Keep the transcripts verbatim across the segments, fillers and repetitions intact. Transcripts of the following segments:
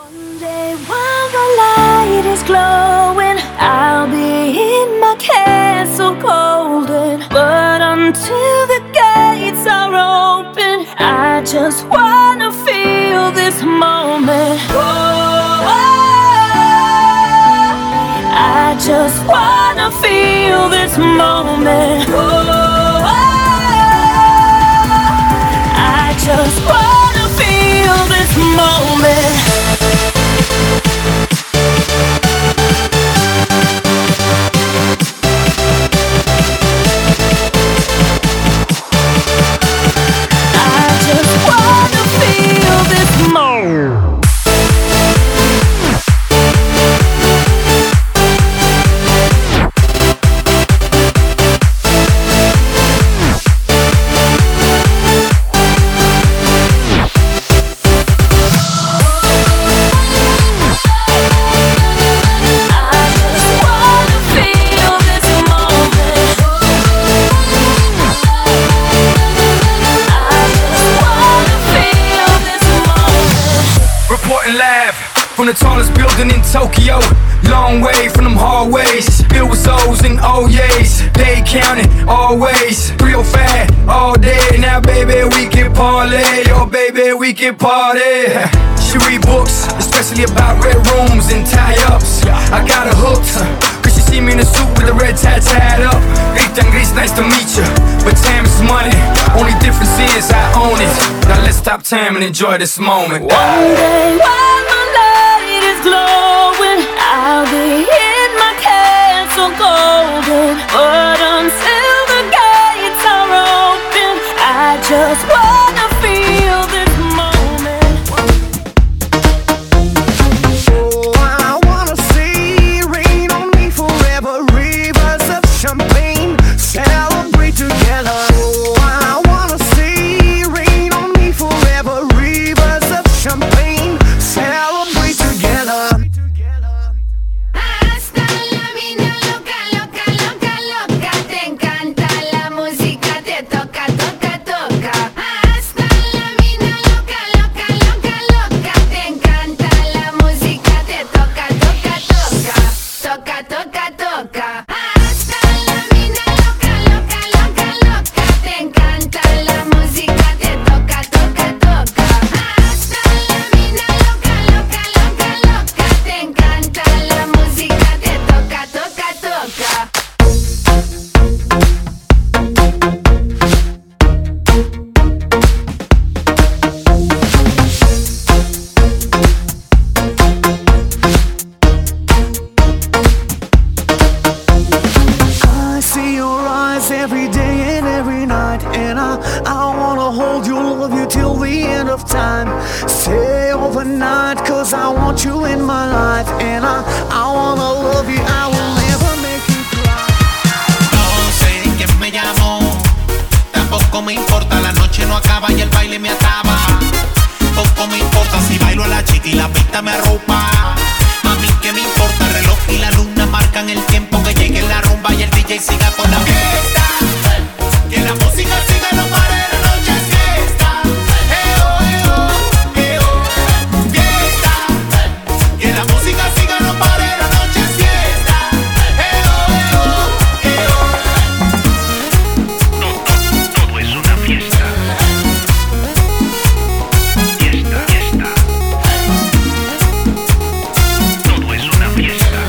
One day while the light is glowing, I'll be in my castle golden. But until the gates are open, I just wanna feel this moment. Oh, I just wanna feel this moment. Oh, I just wanna feel this moment. From the tallest building in Tokyo, long way from them hallways, filled with O's and O's. They counting always, real fat all day. Now baby we can parlay, oh baby we can party. She read books, especially about red rooms and tie-ups. I got her hooked, cause she see me in a suit with the red tie tied up. Rita and Gris, nice to meet you, but time is money. Only difference is I own it. Now let's stop time and enjoy this moment. One day while my light is glowing, I'll be in my castle golden. But until the gates are open, I just wanna feel this moment. Oh, I wanna see rain on me forever, rivers of champagne, celebrate together. Oh, I wanna see rain on me forever, rivers of champagne, celebrate together. Hasta la mina loca, loca, loca, loca. Te encanta la música, te toca, toca, toca. Hasta la mina loca, loca, loca, loca. Te encanta la música, te toca, toca, toca. Toca, toca, toca. Hasta la mina loca, loca, loca, loca. Te encanta la música, te toca, toca, toca. Hasta la mina loca, loca, loca, loca. Te encanta la música, te toca, toca, toca. I see your eyes every day and every night, and I, I wanna hold you, love you till the end of time. Stay overnight, cause I want you in my life, and I, I wanna love you, I will never make you cry. No sé quién me llamó, tampoco me importa, la noche no acaba y el baile me acaba. Poco me importa si bailo a la chica y la pista me arropa. A mí que me importa, el reloj y la luna marcan el tiempo que llegue la rumba y el D J siga con la fiesta. Que la música siga, no pare, la noche es fiesta. Eh, oh, eh, oh, eh, oh, fiesta. Que la música siga, no pare, la noche es fiesta. Eh, oh, eh, oh, eh, oh. Todo, todo es una fiesta. Fiesta, fiesta. Todo es una fiesta.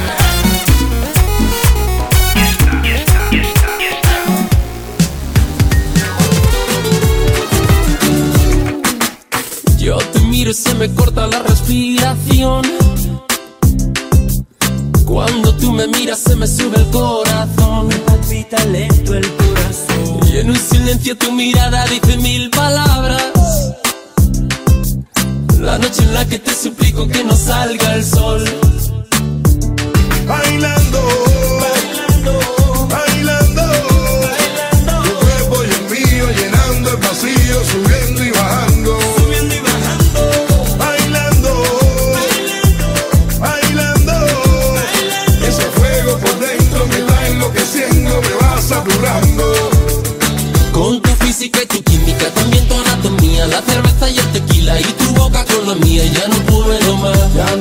Fiesta, fiesta, fiesta, fiesta. Yo te miro y se me corta la respiración. Cuando tú me miras se me sube el corazón. Me palpita lento el corazón. Y en un silencio tu mirada dice mil palabras. La noche en la que te suplico que no salga el sol. Bailando, bailando, bailando, bailando. Tu cuerpo y el mío llenando el vacío, subiendo y bajando, subiendo y bajando. Bailando, bailando, bailando, bailando. Ese fuego por dentro me va enloqueciendo, me va saturando. Con tu física y tu química, también tu anatomía, la cerveza y el tequila y tu boca con la mía, ya no puedo más, ya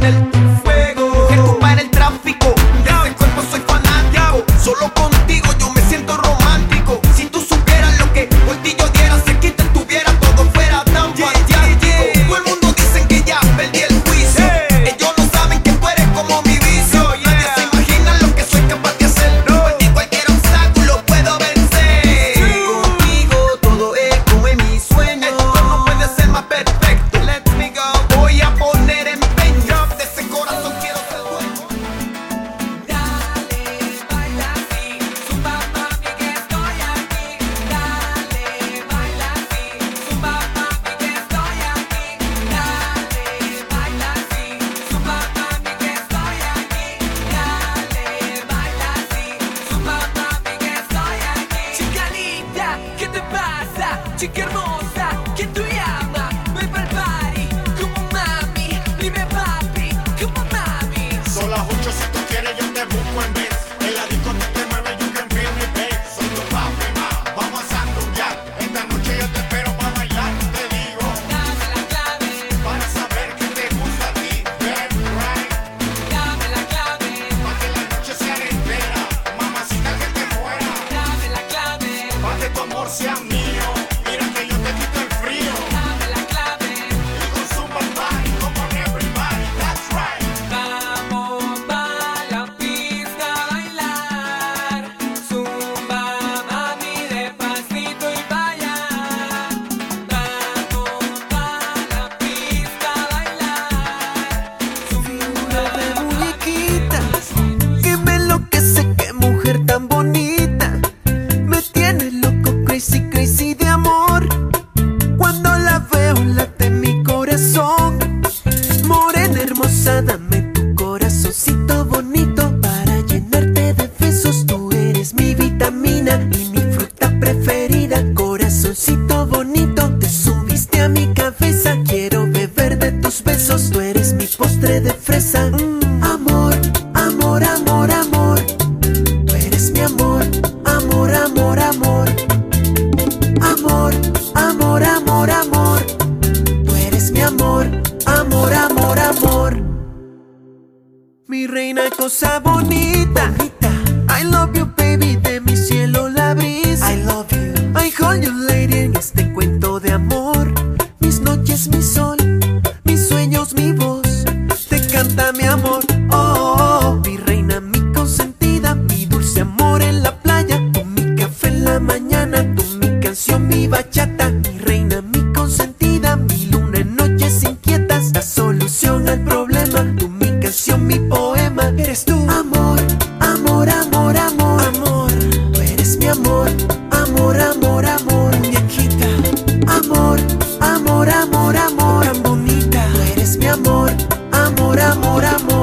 poner tu fuego. Mujer, tú para el tráfico, de ese cuerpo soy fanático. Solo contigo yo me siento romántico. Si tú supieras lo que por ti yo diera, si aquí te tuviera todo fuera tan fantástico. Todo el mundo dicen que ya perdí el juicio. Ellos no saben que tú eres como mi vicio. Nadie se imagina lo que soy capaz de hacer. Por ti cualquier obstáculo puedo vencer. Contigo todo es como en mis sueños. Esto no puede ser más perfecto. Let me go. Voy a poner empeño. De ese corazón quiero ser dueño. Dale, baila así, zumba mami que estoy aquí. Dale, baila así, zumba mami que estoy aquí. Dale, baila así, zumba mami que estoy aquí. Dale, baila así, zumba mami que estoy aquí. Chica linda, ¿qué te pasa? Chica hermosa, ¿quién tú llamas? Ven pa'l party, como mami. Dime papi, como mami. Son las ocho, si tú quieres yo te busco en vez. En la discoteca te mueve, you can feel me, babe. Soy tu papi, ma, vamos a sandunguear. Esta noche yo te espero para bailar. Te digo, Dame la clave, para saber que te gusta a ti, baby, right. dame la clave, Pa' que la noche sea entera, mamacita que te muera. dame la clave, Pa' que tu amor sea mío. Mira que yo te quito el frío. dame la clave. Y con Zumba Party, come on everybody, that's right. Vamos pa' la pista a bailar. Zumba mami despacito y pa' allá. Vamos pa' la pista a bailar. Zumba de muñequita que me enloquece, qué mujer tan bonita. Me tiene loco, crazy, crazy de amor. Cuando la veo late mi corazón. Morena hermosa, dame tu corazoncito bonito para llenarte de besos. Tú eres mi vitamina y mi fruta preferida. Corazoncito bonito, te subiste a mi cabeza. Quiero beber de tus besos. Tú eres mi postre de fresa. Mm, amor, amor, amor, amor. Tú eres mi amor, amor, amor, amor. Amor, amor, amor, amor. Tú eres mi amor, amor, amor, amor. Mi reina, cosa bonita. I love you, baby, de mi cielo la brisa. I love you. I hold you, lady, en este cuento de amor. Mis noches, mi sol, mis sueños, mi voz. Te canta mi amor, oh, oh, oh. Mi reina, mi consentida, mi dulce amor en la playa. Tú mi café en la mañana, tú mi canción, mi bachata. Mi reina, mi consentida, mi luna en noches inquietas. La solución al problema, tú mi canción, mi poema. Eres tú, amor, amor, amor, amor, amor. Tú eres mi amor, amor, amor, amor, muñequita. Amor, amor, amor, amor, tan bonita. Tú eres mi amor, amor, amor, amor.